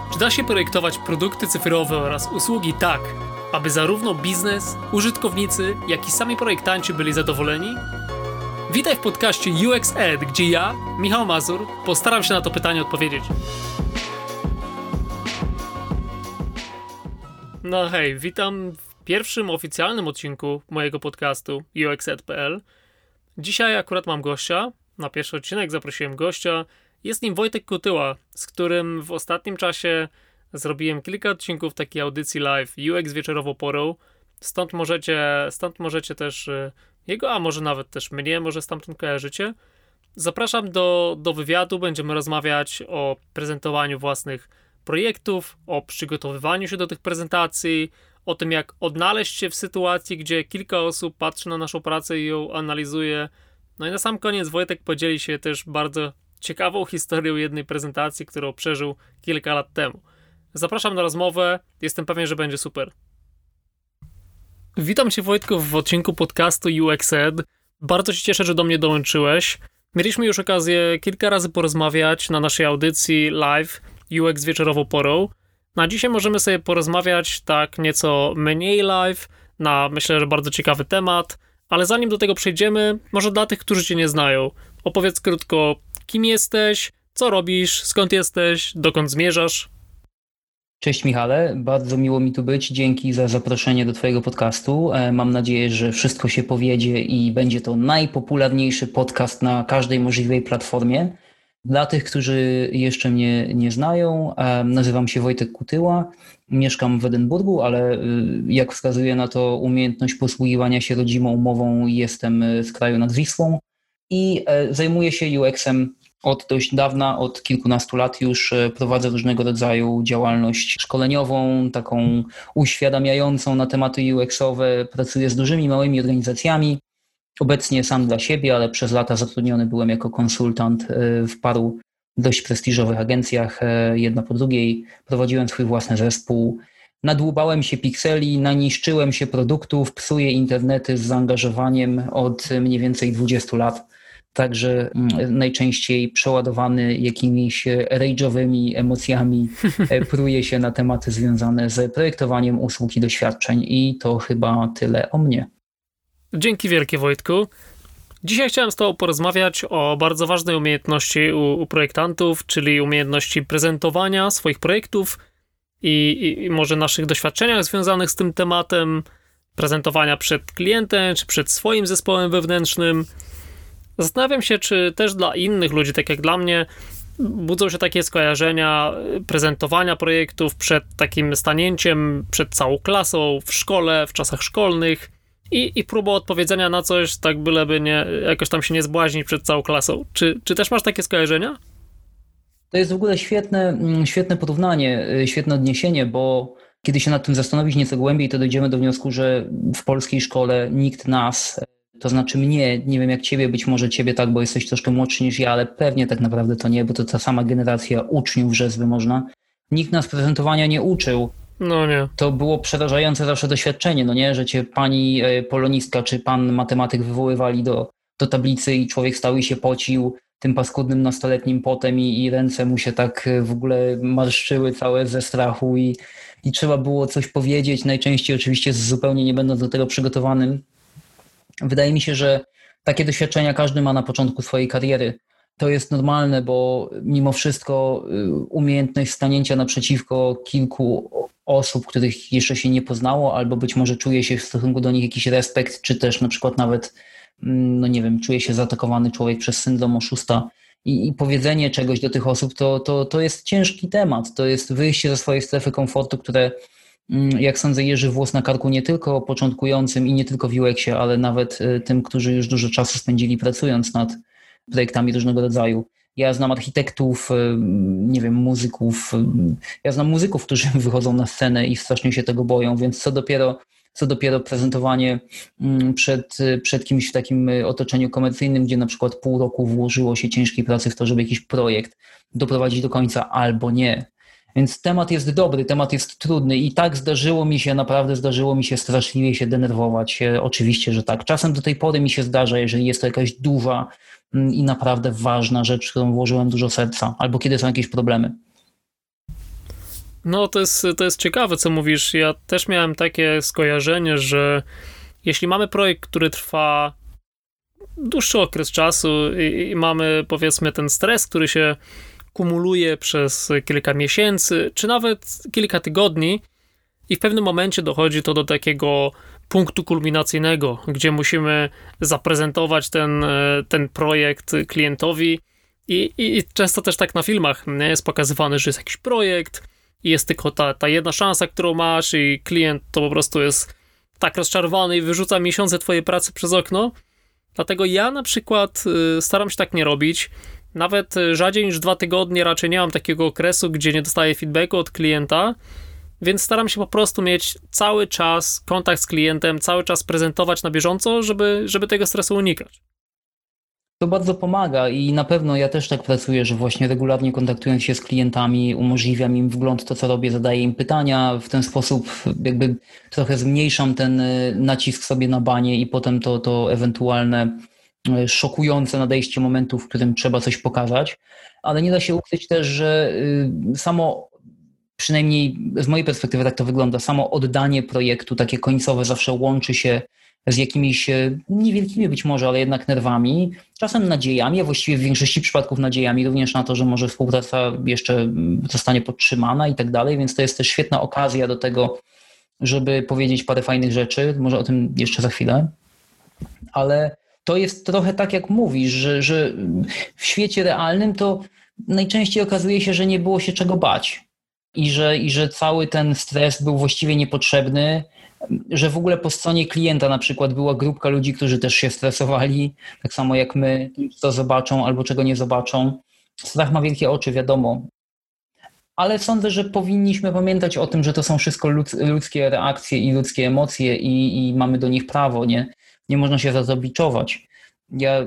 Czy da się projektować produkty cyfrowe oraz usługi tak, aby zarówno biznes, użytkownicy, jak i sami projektanci byli zadowoleni? Witaj w podcaście UX Ed, gdzie ja, Michał Mazur, postaram się na to pytanie odpowiedzieć. No hej, witam w pierwszym oficjalnym odcinku mojego podcastu uxed.pl. Dzisiaj akurat mam gościa. Na pierwszy odcinek zaprosiłem gościa. Jest nim Wojtek Kutyła, z którym w ostatnim czasie zrobiłem kilka odcinków takiej audycji live UX wieczorową porą. Stąd możecie też jego, a może nawet też mnie, może stamtąd kojarzycie. Zapraszam do wywiadu, będziemy rozmawiać o prezentowaniu własnych projektów, o przygotowywaniu się do tych prezentacji, o tym jak odnaleźć się w sytuacji, gdzie kilka osób patrzy na naszą pracę i ją analizuje. No i na sam koniec Wojtek podzieli się też bardzo ciekawą historią jednej prezentacji, którą przeżył kilka lat temu. Zapraszam na rozmowę, jestem pewien, że będzie super. Witam Cię, Wojtku, w odcinku podcastu UX Ed. Bardzo się cieszę, że do mnie dołączyłeś. Mieliśmy już okazję kilka razy porozmawiać na naszej audycji live UX wieczorową porą. Na dzisiaj możemy sobie porozmawiać tak nieco mniej live, na myślę, że bardzo ciekawy temat, ale zanim do tego przejdziemy, może dla tych, którzy Cię nie znają, opowiedz krótko, kim jesteś, co robisz, skąd jesteś, dokąd zmierzasz. Cześć Michale, bardzo miło mi tu być, dzięki za zaproszenie do Twojego podcastu. Mam nadzieję, że wszystko się powiedzie i będzie to najpopularniejszy podcast na każdej możliwej platformie. Dla tych, którzy jeszcze mnie nie znają, nazywam się Wojtek Kutyła, mieszkam w Edynburgu, ale jak wskazuje na to umiejętność posługiwania się rodzimą mową, jestem z kraju nad Wisłą i zajmuję się UX-em od dość dawna, od kilkunastu lat już. Prowadzę różnego rodzaju działalność szkoleniową, taką uświadamiającą na tematy UX-owe, pracuję z dużymi, małymi organizacjami. Obecnie sam dla siebie, ale przez lata zatrudniony byłem jako konsultant w paru dość prestiżowych agencjach, jedna po drugiej. Prowadziłem swój własny zespół. Nadłubałem się pikseli, naniszczyłem się produktów, psuję internety z zaangażowaniem od mniej więcej 20 lat. Także najczęściej przeładowany jakimiś rage'owymi emocjami pruje się na tematy związane z projektowaniem usług i doświadczeń. I to chyba tyle o mnie. Dzięki wielkie, Wojtku. Dzisiaj chciałem z Tobą porozmawiać o bardzo ważnej umiejętności u projektantów, czyli umiejętności prezentowania swoich projektów i może naszych doświadczeniach związanych z tym tematem, prezentowania przed klientem, czy przed swoim zespołem wewnętrznym. Zastanawiam się, czy też dla innych ludzi, tak jak dla mnie, budzą się takie skojarzenia prezentowania projektów przed takim stanięciem, przed całą klasą, w szkole, w czasach szkolnych i próbą odpowiedzenia na coś, tak byleby nie, jakoś tam się nie zbłaźnić przed całą klasą. Czy też masz takie skojarzenia? To jest w ogóle świetne porównanie, świetne odniesienie, bo kiedy się nad tym zastanowić nieco głębiej, to dojdziemy do wniosku, że w polskiej szkole nikt nas, to znaczy mnie, nie wiem jak ciebie, być może ciebie tak, bo jesteś troszkę młodszy niż ja, ale pewnie tak naprawdę to nie, bo to ta sama generacja uczniów rzezwy można. Nikt nas prezentowania nie uczył. No nie. To było przerażające zawsze doświadczenie, no nie, że cię pani polonistka czy pan matematyk wywoływali do tablicy i człowiek stał i się pocił tym paskudnym nastoletnim potem i ręce mu się tak w ogóle marszczyły całe ze strachu i trzeba było coś powiedzieć, najczęściej oczywiście zupełnie nie będąc do tego przygotowanym. Wydaje mi się, że takie doświadczenia każdy ma na początku swojej kariery. To jest normalne, bo mimo wszystko umiejętność stanięcia naprzeciwko kilku osób, których jeszcze się nie poznało, albo być może czuje się w stosunku do nich jakiś respekt, czy też na przykład nawet, no nie wiem, czuje się zaatakowany człowiek przez syndrom oszusta i powiedzenie czegoś do tych osób, to jest ciężki temat. To jest wyjście ze swojej strefy komfortu, które, jak sądzę, jeży włos na karku nie tylko początkującym i nie tylko w UX-ie, ale nawet tym, którzy już dużo czasu spędzili pracując nad projektami różnego rodzaju. Ja znam architektów, nie wiem, muzyków. Ja znam muzyków, którzy wychodzą na scenę i strasznie się tego boją, więc co dopiero prezentowanie przed kimś w takim otoczeniu komercyjnym, gdzie na przykład pół roku włożyło się ciężkiej pracy w to, żeby jakiś projekt doprowadzić do końca albo nie. Więc temat jest dobry, temat jest trudny i tak naprawdę zdarzyło mi się straszliwie się denerwować. Oczywiście, że tak. Czasem do tej pory mi się zdarza, jeżeli jest to jakaś duża i naprawdę ważna rzecz, w którą włożyłem dużo serca, albo kiedy są jakieś problemy. No, to jest ciekawe, co mówisz. Ja też miałem takie skojarzenie, że jeśli mamy projekt, który trwa dłuższy okres czasu i mamy, powiedzmy, ten stres, który się kumuluje przez kilka miesięcy, czy nawet kilka tygodni i w pewnym momencie dochodzi to do takiego punktu kulminacyjnego, gdzie musimy zaprezentować ten projekt klientowi i często też tak na filmach nie jest pokazywane, że jest jakiś projekt i jest tylko ta jedna szansa, którą masz i klient to po prostu jest tak rozczarowany i wyrzuca miesiące twojej pracy przez okno. Dlatego ja na przykład staram się tak nie robić. Nawet rzadziej niż 2 tygodnie raczej nie mam takiego okresu, gdzie nie dostaję feedbacku od klienta, więc staram się po prostu mieć cały czas kontakt z klientem, cały czas prezentować na bieżąco, żeby tego stresu unikać. To bardzo pomaga i na pewno ja też tak pracuję, że właśnie regularnie kontaktując się z klientami, umożliwiam im wgląd w to, co robię, zadaję im pytania, w ten sposób jakby trochę zmniejszam ten nacisk sobie na banie i potem to ewentualne szokujące nadejście momentu, w którym trzeba coś pokazać, ale nie da się ukryć też, że samo, przynajmniej z mojej perspektywy tak to wygląda, samo oddanie projektu, takie końcowe zawsze łączy się z jakimiś niewielkimi być może, ale jednak nerwami, czasem nadziejami, a właściwie w większości przypadków nadziejami również na to, że może współpraca jeszcze zostanie podtrzymana i tak dalej, więc to jest też świetna okazja do tego, żeby powiedzieć parę fajnych rzeczy, może o tym jeszcze za chwilę, ale to jest trochę tak, jak mówisz, że w świecie realnym to najczęściej okazuje się, że nie było się czego bać i że cały ten stres był właściwie niepotrzebny, że w ogóle po stronie klienta na przykład była grupka ludzi, którzy też się stresowali, tak samo jak my, co zobaczą albo czego nie zobaczą. Strach ma wielkie oczy, wiadomo. Ale sądzę, że powinniśmy pamiętać o tym, że to są wszystko ludzkie reakcje i ludzkie emocje i mamy do nich prawo, nie można się za to biczować. Ja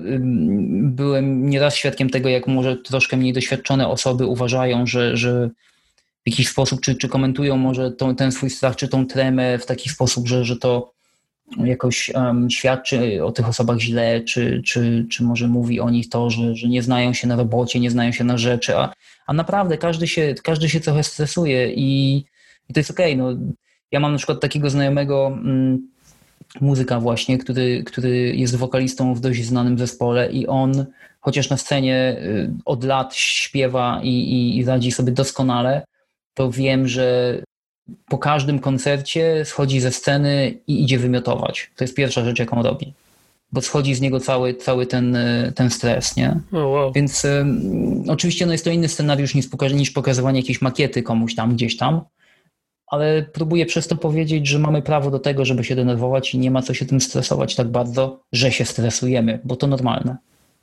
byłem nieraz świadkiem tego, jak może troszkę mniej doświadczone osoby uważają, że w jakiś sposób, czy komentują może ten swój strach, czy tą tremę w taki sposób, że to jakoś świadczy o tych osobach źle, czy może mówi o nich to, że nie znają się na robocie, nie znają się na rzeczy, a naprawdę każdy się trochę stresuje i to jest okej. No, ja mam na przykład takiego znajomego muzyka właśnie, który jest wokalistą w dość znanym zespole i on, chociaż na scenie od lat śpiewa i radzi sobie doskonale, to wiem, że po każdym koncercie schodzi ze sceny i idzie wymiotować. To jest pierwsza rzecz, jaką robi. Bo schodzi z niego cały ten stres, nie? Oh, wow. Więc oczywiście jest to inny scenariusz niż pokazywanie jakiejś makiety komuś tam, gdzieś tam, ale próbuję przez to powiedzieć, że mamy prawo do tego, żeby się denerwować i nie ma co się tym stresować tak bardzo, że się stresujemy, bo to normalne.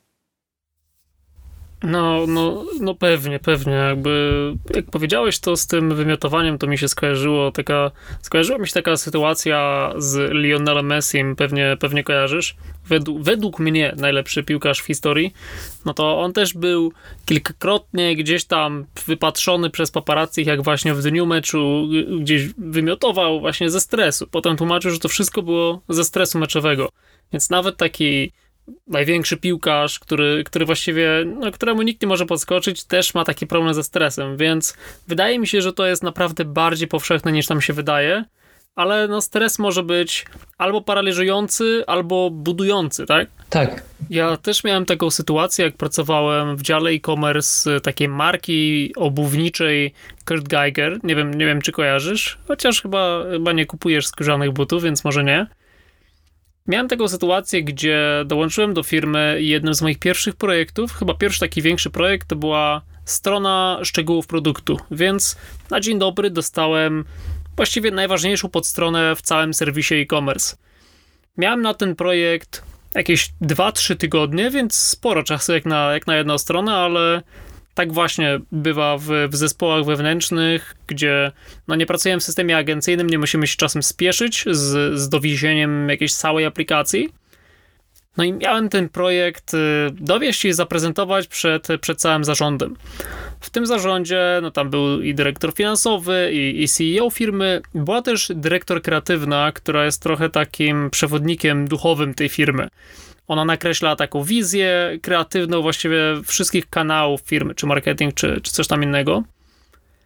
No pewnie, jakby jak powiedziałeś to z tym wymiotowaniem, to mi się skojarzyła mi się taka sytuacja z Lionelem Messim, pewnie kojarzysz, według mnie najlepszy piłkarz w historii, no to on też był kilkakrotnie gdzieś tam wypatrzony przez paparazzi, jak właśnie w dniu meczu gdzieś wymiotował właśnie ze stresu, potem tłumaczył, że to wszystko było ze stresu meczowego, więc nawet taki największy piłkarz, który właściwie, któremu nikt nie może podskoczyć, też ma taki problem ze stresem, więc wydaje mi się, że to jest naprawdę bardziej powszechne niż nam się wydaje, ale stres może być albo paraliżujący, albo budujący, tak? Tak. Ja też miałem taką sytuację, jak pracowałem w dziale e-commerce takiej marki obuwniczej Kurt Geiger, nie wiem czy kojarzysz, chociaż chyba nie kupujesz skórzanych butów, więc może nie. Miałem taką sytuację, gdzie dołączyłem do firmy i jednym z moich pierwszych projektów, chyba pierwszy taki większy projekt, to była strona szczegółów produktu, więc na dzień dobry dostałem właściwie najważniejszą podstronę w całym serwisie e-commerce. Miałem na ten projekt jakieś 2-3 tygodnie, więc sporo czasu jak na jedną stronę, ale tak właśnie bywa w zespołach wewnętrznych, gdzie nie pracujemy w systemie agencyjnym, nie musimy się czasem spieszyć z dowiezieniem jakiejś całej aplikacji. No i miałem ten projekt dowieźć i zaprezentować przed całym zarządem. W tym zarządzie tam był i dyrektor finansowy, i CEO firmy. Była też dyrektor kreatywna, która jest trochę takim przewodnikiem duchowym tej firmy. Ona nakreśla taką wizję kreatywną właściwie wszystkich kanałów firmy, czy marketing, czy coś tam innego.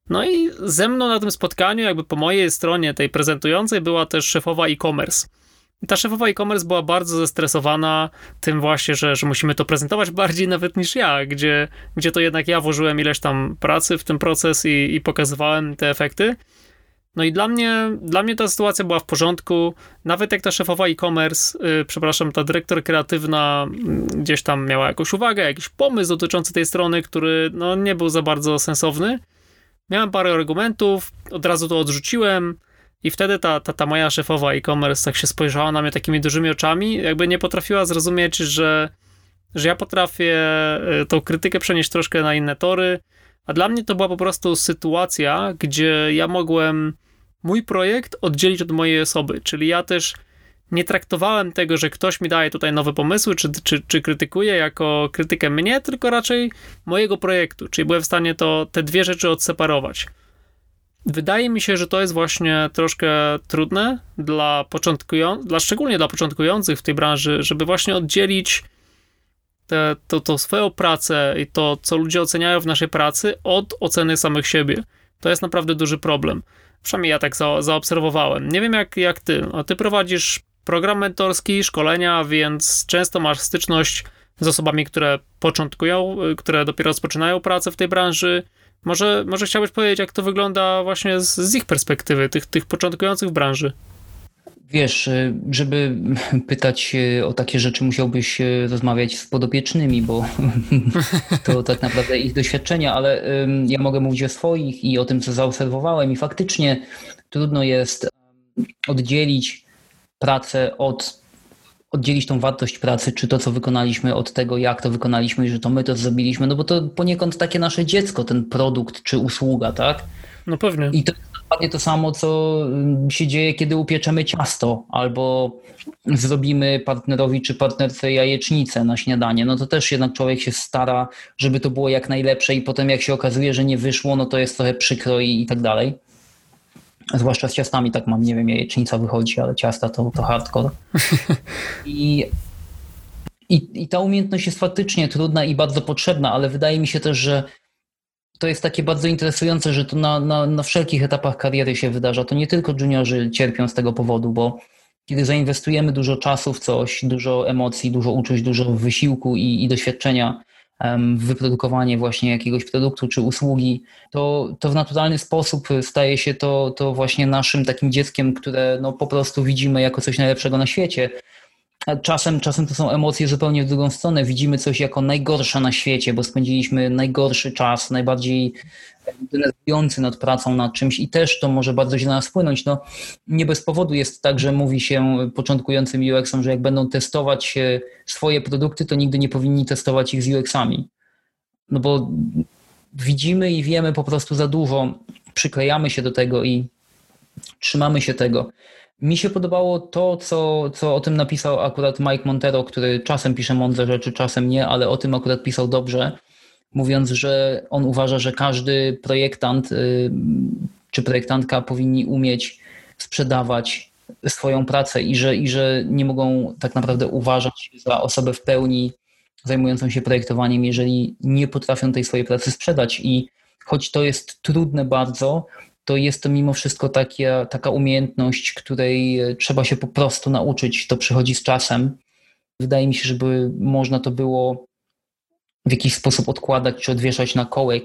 No i ze mną na tym spotkaniu, jakby po mojej stronie tej prezentującej, była też szefowa e-commerce. I ta szefowa e-commerce była bardzo zestresowana tym właśnie, że musimy to prezentować bardziej nawet niż ja, gdzie to jednak ja włożyłem ileś tam pracy w ten proces i pokazywałem te efekty. No i dla mnie ta sytuacja była w porządku. Nawet jak ta szefowa e-commerce, ta dyrektor kreatywna gdzieś tam miała jakąś uwagę, jakiś pomysł dotyczący tej strony, który no, nie był za bardzo sensowny. Miałem parę argumentów, od razu to odrzuciłem i wtedy ta moja szefowa e-commerce tak się spojrzała na mnie takimi dużymi oczami, jakby nie potrafiła zrozumieć, że ja potrafię tą krytykę przenieść troszkę na inne tory, a dla mnie to była po prostu sytuacja, gdzie ja mogłem mój projekt oddzielić od mojej osoby, czyli ja też nie traktowałem tego, że ktoś mi daje tutaj nowe pomysły, czy krytykuje jako krytykę mnie, tylko raczej mojego projektu, czyli byłem w stanie te dwie rzeczy odseparować. Wydaje mi się, że to jest właśnie troszkę trudne szczególnie dla początkujących w tej branży, żeby właśnie oddzielić tą swoją pracę i to, co ludzie oceniają w naszej pracy, od oceny samych siebie. To jest naprawdę duży problem. Przynajmniej ja tak zaobserwowałem. Nie wiem jak ty. Ty prowadzisz program mentorski, szkolenia, więc często masz styczność z osobami, które początkują, które dopiero rozpoczynają pracę w tej branży. Może chciałbyś powiedzieć, jak to wygląda właśnie z ich perspektywy, tych początkujących w branży? Wiesz, żeby pytać o takie rzeczy, musiałbyś rozmawiać z podopiecznymi, bo to tak naprawdę ich doświadczenia, ale ja mogę mówić o swoich i o tym, co zaobserwowałem i faktycznie trudno jest oddzielić pracę oddzielić tą wartość pracy, czy to, co wykonaliśmy, od tego, jak to wykonaliśmy i że to my to zrobiliśmy, no bo to poniekąd takie nasze dziecko, ten produkt czy usługa, tak? No pewnie. I to jest dokładnie to samo, co się dzieje, kiedy upieczemy ciasto albo zrobimy partnerowi czy partnerce jajecznicę na śniadanie. No to też jednak człowiek się stara, żeby to było jak najlepsze i potem jak się okazuje, że nie wyszło, no to jest trochę przykro i tak dalej. Zwłaszcza z ciastami tak mam, nie wiem, jajecznica wychodzi, ale ciasta to hardcore. I ta umiejętność jest faktycznie trudna i bardzo potrzebna, ale wydaje mi się też, że to jest takie bardzo interesujące, że to na wszelkich etapach kariery się wydarza. To nie tylko juniorzy cierpią z tego powodu, bo kiedy zainwestujemy dużo czasu w coś, dużo emocji, dużo uczuć, dużo wysiłku i doświadczenia w wyprodukowanie właśnie jakiegoś produktu czy usługi, to w naturalny sposób staje się to właśnie naszym takim dzieckiem, które no po prostu widzimy jako coś najlepszego na świecie. A czasem to są emocje zupełnie w drugą stronę. Widzimy coś jako najgorsze na świecie, bo spędziliśmy najgorszy czas, najbardziej denerwujący nad pracą nad czymś i też to może bardzo źle na nas wpłynąć. No, nie bez powodu jest tak, że mówi się początkującym UX-om, że jak będą testować swoje produkty, to nigdy nie powinni testować ich z UX-ami. No bo widzimy i wiemy po prostu za dużo, przyklejamy się do tego i trzymamy się tego. Mi się podobało to, co o tym napisał akurat Mike Montero, który czasem pisze mądre rzeczy, czasem nie, ale o tym akurat pisał dobrze, mówiąc, że on uważa, że każdy projektant czy projektantka powinni umieć sprzedawać swoją pracę i że nie mogą tak naprawdę uważać za osobę w pełni zajmującą się projektowaniem, jeżeli nie potrafią tej swojej pracy sprzedać. I choć to jest trudne bardzo, to jest to mimo wszystko taka umiejętność, której trzeba się po prostu nauczyć. To przychodzi z czasem. Wydaje mi się, żeby można to było w jakiś sposób odkładać czy odwieszać na kołek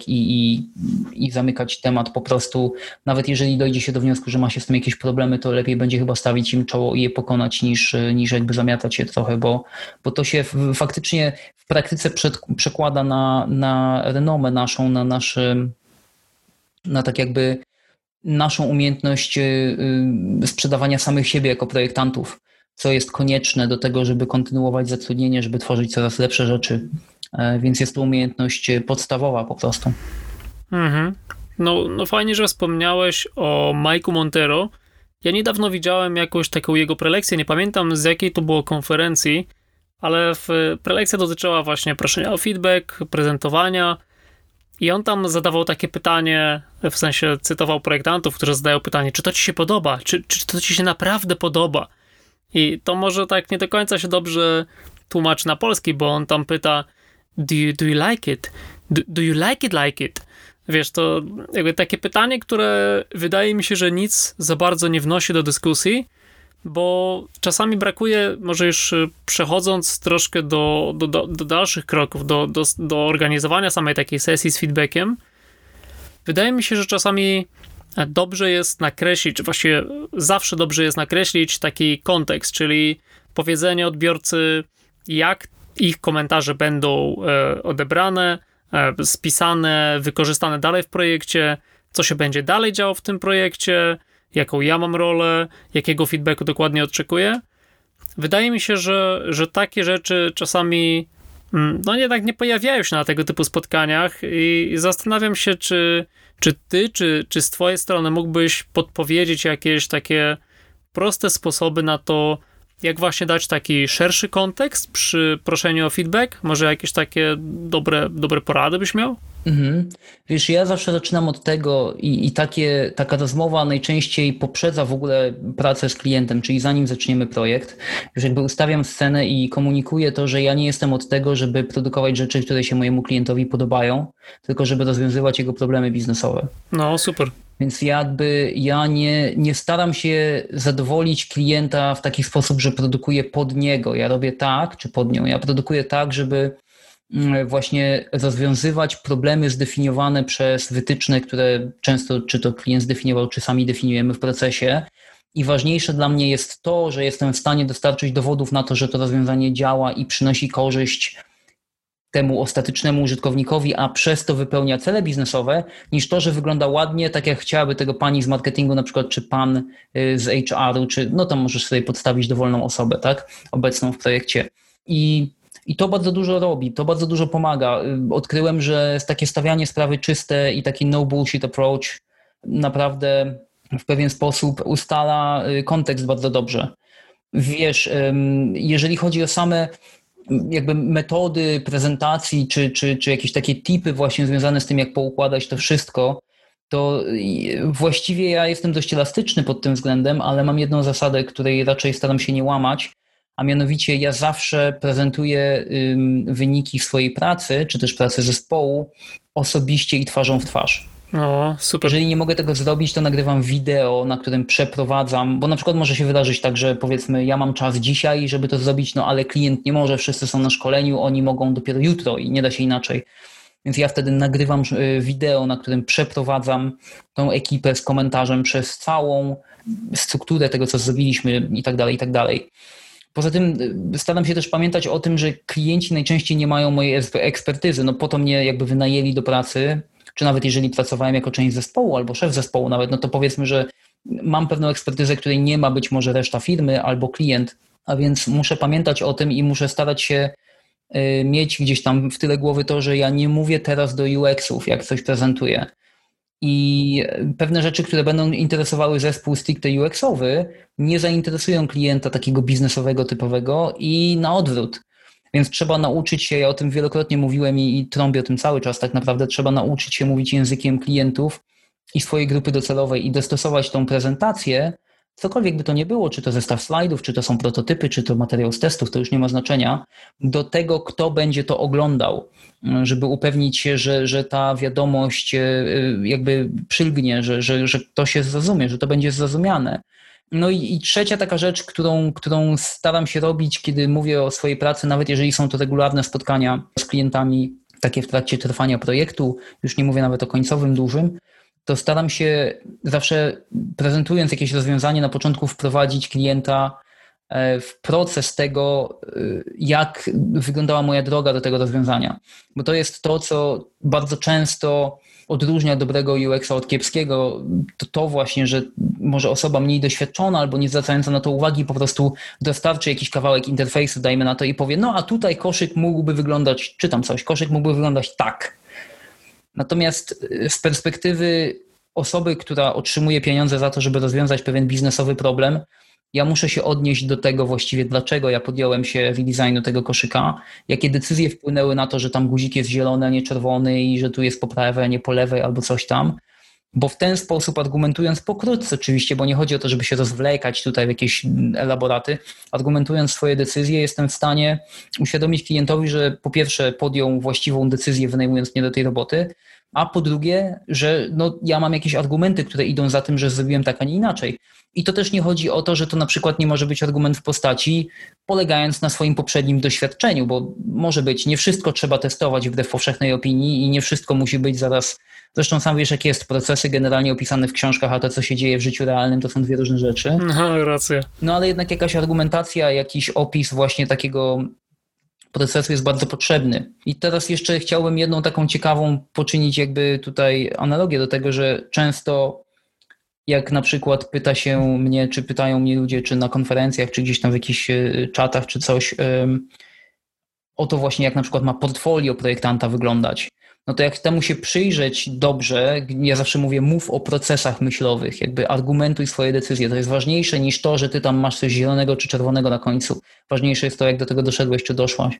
i zamykać temat po prostu. Nawet jeżeli dojdzie się do wniosku, że ma się z tym jakieś problemy, to lepiej będzie chyba stawić im czoło i je pokonać niż jakby zamiatać je trochę, bo to się faktycznie w praktyce przekłada na renomę naszą, na tak jakby naszą umiejętność sprzedawania samych siebie jako projektantów, co jest konieczne do tego, żeby kontynuować zatrudnienie, żeby tworzyć coraz lepsze rzeczy. Więc jest to umiejętność podstawowa po prostu. Mhm. No fajnie, że wspomniałeś o Mike'u Montero. Ja niedawno widziałem jakąś taką jego prelekcję, nie pamiętam z jakiej to było konferencji, ale prelekcja dotyczyła właśnie proszenia o feedback, prezentowania i on tam zadawał takie pytanie, w sensie cytował projektantów, którzy zadają pytanie, czy to ci się podoba, czy to ci się naprawdę podoba. I to może tak nie do końca się dobrze tłumaczy na polski, bo on tam pyta do you like it? Do you like it like it? wiesz, to jakby takie pytanie, które wydaje mi się, że nic za bardzo nie wnosi do dyskusji, bo czasami brakuje, może już przechodząc troszkę do dalszych kroków, do organizowania samej takiej sesji z feedbackiem, wydaje mi się, że czasami dobrze jest nakreślić, czy właściwie zawsze dobrze jest nakreślić taki kontekst, czyli powiedzenie odbiorcy, jak ich komentarze będą odebrane, spisane, wykorzystane dalej w projekcie, co się będzie dalej działo w tym projekcie, jaką ja mam rolę, jakiego feedbacku dokładnie oczekuję. Wydaje mi się, że takie rzeczy czasami nie pojawiają się na tego typu spotkaniach i zastanawiam się, czy ty, czy z twojej strony mógłbyś podpowiedzieć jakieś takie proste sposoby na to, jak właśnie dać taki szerszy kontekst przy proszeniu o feedback? Może jakieś takie dobre porady byś miał? Wiesz, ja zawsze zaczynam od tego i taka rozmowa najczęściej poprzedza w ogóle pracę z klientem, czyli zanim zaczniemy projekt, już jakby ustawiam scenę i komunikuję to, że ja nie jestem od tego, żeby produkować rzeczy, które się mojemu klientowi podobają, tylko żeby rozwiązywać jego problemy biznesowe. No, super. Więc ja nie staram się zadowolić klienta w taki sposób, że produkuję pod niego. Ja robię tak, czy pod nią. Ja produkuję tak, żeby właśnie rozwiązywać problemy zdefiniowane przez wytyczne, które często czy to klient zdefiniował, czy sami definiujemy w procesie. I ważniejsze dla mnie jest to, że jestem w stanie dostarczyć dowodów na to, że to rozwiązanie działa i przynosi korzyść temu ostatecznemu użytkownikowi, a przez to wypełnia cele biznesowe, niż to, że wygląda ładnie, tak jak chciałaby tego pani z marketingu na przykład, czy pan z HR-u, czy no tam możesz sobie podstawić dowolną osobę, tak, obecną w projekcie. I to bardzo dużo robi, to bardzo dużo pomaga. Odkryłem, że takie stawianie sprawy czyste i taki no bullshit approach naprawdę w pewien sposób ustala kontekst bardzo dobrze. Wiesz, jeżeli chodzi o same jakby metody prezentacji, czy jakieś takie tipy właśnie związane z tym, jak poukładać to wszystko, to właściwie ja jestem dość elastyczny pod tym względem, ale mam jedną zasadę, której raczej staram się nie łamać, a mianowicie ja zawsze prezentuję wyniki swojej pracy, czy też pracy zespołu osobiście i twarzą w twarz. O, super. Jeżeli nie mogę tego zrobić, to nagrywam wideo, na którym przeprowadzam, bo na przykład może się wydarzyć tak, że powiedzmy ja mam czas dzisiaj, żeby to zrobić, no ale klient nie może, wszyscy są na szkoleniu, oni mogą dopiero jutro i nie da się inaczej. Więc ja wtedy nagrywam wideo, na którym przeprowadzam tą ekipę z komentarzem przez całą strukturę tego, co zrobiliśmy i tak dalej, i tak dalej. Poza tym staram się też pamiętać o tym, że klienci najczęściej nie mają mojej ekspertyzy, no po to mnie jakby wynajęli do pracy, czy nawet jeżeli pracowałem jako część zespołu albo szef zespołu nawet, no to powiedzmy, że mam pewną ekspertyzę, której nie ma być może reszta firmy albo klient, a więc muszę pamiętać o tym i muszę starać się mieć gdzieś tam w tyle głowy to, że ja nie mówię teraz do UX-ów, jak coś prezentuję. I pewne rzeczy, które będą interesowały zespół stricte UX-owy, nie zainteresują klienta takiego biznesowego, typowego i na odwrót. Więc trzeba nauczyć się, ja o tym wielokrotnie mówiłem i trąbię o tym cały czas, tak naprawdę trzeba nauczyć się mówić językiem klientów i swojej grupy docelowej i dostosować tą prezentację, cokolwiek by to nie było, czy to zestaw slajdów, czy to są prototypy, czy to materiał z testów, to już nie ma znaczenia, do tego, kto będzie to oglądał, żeby upewnić się, że ta wiadomość jakby przylgnie, że to się zrozumie, że to będzie zrozumiane. No i trzecia taka rzecz, którą staram się robić, kiedy mówię o swojej pracy, nawet jeżeli są to regularne spotkania z klientami, takie w trakcie trwania projektu, już nie mówię nawet o końcowym dużym, to staram się zawsze, prezentując jakieś rozwiązanie, na początku wprowadzić klienta w proces tego, jak wyglądała moja droga do tego rozwiązania. Bo to jest to, co bardzo często odróżnia dobrego UX-a od kiepskiego, to właśnie, że może osoba mniej doświadczona albo nie zwracająca na to uwagi po prostu dostarczy jakiś kawałek interfejsu, dajmy na to i powie, no a tutaj koszyk mógłby wyglądać, czytam coś, koszyk mógłby wyglądać tak. Natomiast z perspektywy osoby, która otrzymuje pieniądze za to, żeby rozwiązać pewien biznesowy problem, ja muszę się odnieść do tego właściwie, dlaczego ja podjąłem się redesignu tego koszyka, jakie decyzje wpłynęły na to, że tam guzik jest zielony, a nie czerwony i że tu jest po prawej, a nie po lewej albo coś tam. Bo w ten sposób argumentując pokrótce oczywiście, bo nie chodzi o to, żeby się rozwlekać tutaj w jakieś elaboraty, argumentując swoje decyzje, jestem w stanie uświadomić klientowi, że po pierwsze podjął właściwą decyzję wynajmując mnie do tej roboty, a po drugie, że no, ja mam jakieś argumenty, które idą za tym, że zrobiłem tak, a nie inaczej. I to też nie chodzi o to, że to na przykład nie może być argument w postaci polegając na swoim poprzednim doświadczeniu, bo może być, nie wszystko trzeba testować wbrew powszechnej opinii i nie wszystko musi być zaraz, zresztą sam wiesz jak jest, procesy generalnie opisane w książkach, a to co się dzieje w życiu realnym to są dwie różne rzeczy. No, racja. No ale jednak jakaś argumentacja, jakiś opis właśnie takiego procesu jest bardzo potrzebny. I teraz jeszcze chciałbym jedną taką ciekawą poczynić jakby tutaj analogię do tego, że często jak na przykład pyta się mnie, czy pytają mnie ludzie, czy na konferencjach, czy gdzieś tam w jakichś czatach, czy coś, o to właśnie jak na przykład ma portfolio projektanta wyglądać. No to jak temu się przyjrzeć dobrze, ja zawsze mówię, mów o procesach myślowych, jakby argumentuj swoje decyzje. To jest ważniejsze niż to, że ty tam masz coś zielonego czy czerwonego na końcu. Ważniejsze jest to, jak do tego doszedłeś czy doszłaś.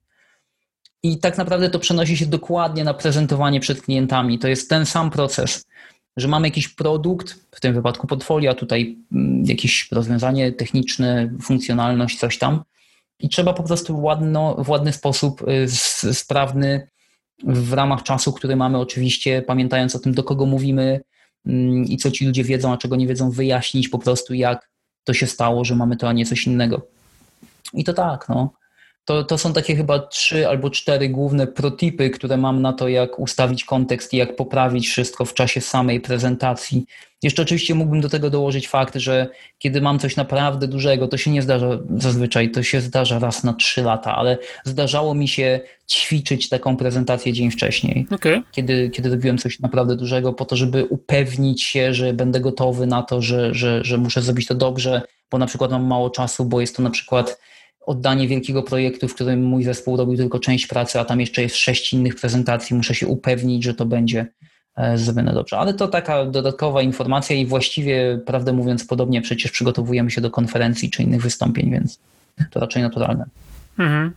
I tak naprawdę to przenosi się dokładnie na prezentowanie przed klientami. To jest ten sam proces, że mamy jakiś produkt, w tym wypadku portfolio, a tutaj jakieś rozwiązanie techniczne, funkcjonalność, coś tam. I trzeba po prostu w ładny sposób, sprawny, w ramach czasu, który mamy oczywiście, pamiętając o tym, do kogo mówimy i co ci ludzie wiedzą, a czego nie wiedzą, wyjaśnić po prostu, jak to się stało, że mamy to, a nie coś innego. I to tak, no. To są takie chyba 3 albo 4 główne protipy, które mam na to, jak ustawić kontekst i jak poprawić wszystko w czasie samej prezentacji. Jeszcze oczywiście mógłbym do tego dołożyć fakt, że kiedy mam coś naprawdę dużego, to się nie zdarza zazwyczaj, to się zdarza raz na 3 lata, ale zdarzało mi się ćwiczyć taką prezentację dzień wcześniej, kiedy robiłem coś naprawdę dużego po to, żeby upewnić się, że będę gotowy na to, że muszę zrobić to dobrze, bo na przykład mam mało czasu, bo jest to na przykład oddanie wielkiego projektu, w którym mój zespół robił tylko część pracy, a tam jeszcze jest 6 innych prezentacji. Muszę się upewnić, że to będzie zrobione dobrze. Ale to taka dodatkowa informacja i właściwie, prawdę mówiąc, podobnie przecież przygotowujemy się do konferencji czy innych wystąpień, więc to raczej naturalne. Mhm.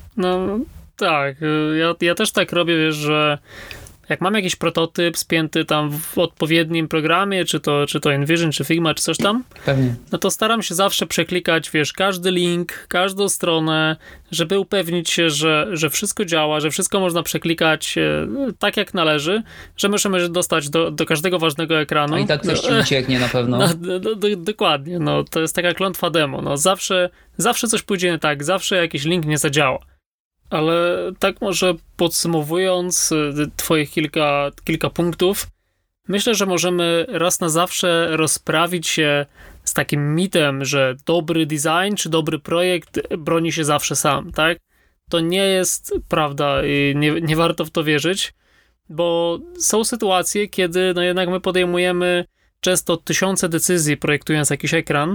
No tak, ja też tak robię, wiesz, że jak mam jakiś prototyp spięty tam w odpowiednim programie, czy to InVision, czy Figma, czy coś tam, pewnie, no to staram się zawsze przeklikać, wiesz, każdy link, każdą stronę, żeby upewnić się, że wszystko działa, że wszystko można przeklikać tak jak należy, że możemy dostać do każdego ważnego ekranu. A i tak coś ci ucieknie na pewno. Dokładnie, no to jest taka klątwa demo, no zawsze coś pójdzie nie tak, zawsze jakiś link nie zadziała. Ale tak może podsumowując twoich kilka punktów, myślę, że możemy raz na zawsze rozprawić się z takim mitem, że dobry design czy dobry projekt broni się zawsze sam, tak? To nie jest prawda i nie warto w to wierzyć, bo są sytuacje, kiedy no jednak my podejmujemy często tysiące decyzji projektując jakiś ekran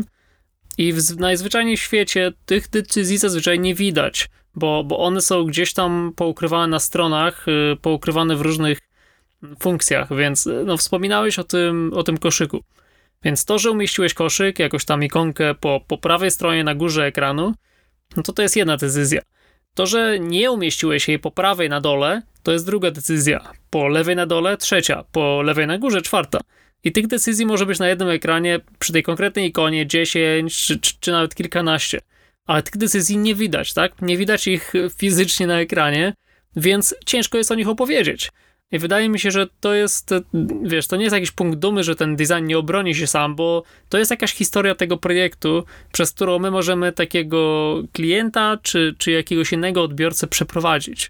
i najzwyczajniej w świecie tych decyzji zazwyczaj nie widać, bo one są gdzieś tam poukrywane na stronach, poukrywane w różnych funkcjach, więc no, wspominałeś o tym koszyku. Więc to, że umieściłeś koszyk, jakoś tam ikonkę po prawej stronie na górze ekranu, no to jest jedna decyzja. To, że nie umieściłeś jej po prawej na dole, to jest druga decyzja. Po lewej na dole trzecia, po lewej na górze czwarta. I tych decyzji może być na jednym ekranie przy tej konkretnej ikonie 10 czy nawet kilkanaście. Ale tych decyzji nie widać, tak? Nie widać ich fizycznie na ekranie, więc ciężko jest o nich opowiedzieć. I wydaje mi się, że to jest, wiesz, to nie jest jakiś punkt dumy, że ten design nie obroni się sam, bo to jest jakaś historia tego projektu, przez którą my możemy takiego klienta czy jakiegoś innego odbiorcę przeprowadzić.